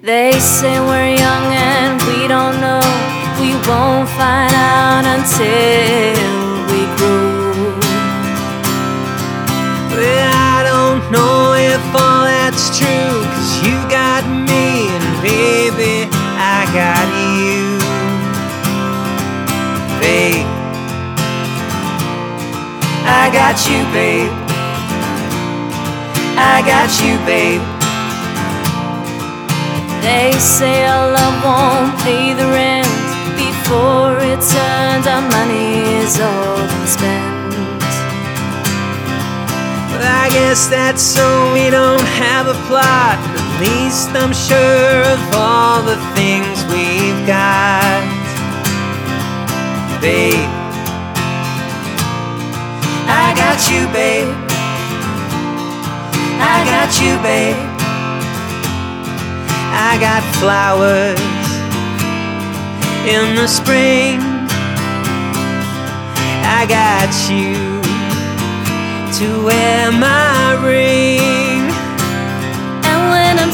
They say we're young and we don't know. We won't find out until we grow. Well, I don't know if all that's true, 'cause you got me and baby, I got you. Babe, I got you, babe. I got you, babe. They say our love won't pay the rent before it turns. Our money is all been spent. But I guess that's so we don't have a plot. At least I'm sure of all the things we've got. Babe, I got you, babe. I got you, babe. I got flowers in the spring. I got you to wear my ring. And when I'm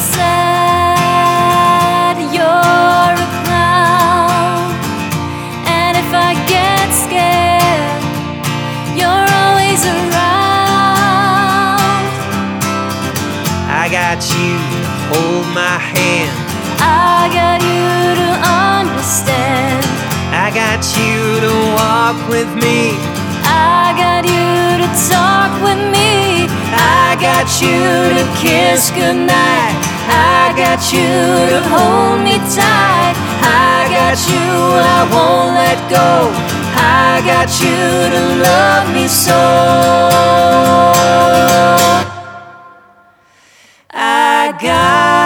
sad, you're a clown. And if I get scared, you're always around. I got you to hold my hand. I got you to understand. I got you to walk with me. I got you to talk with me. I got you to kiss goodnight. I got you to hold me tight. I got you, I won't let go. I got you to love me so. I got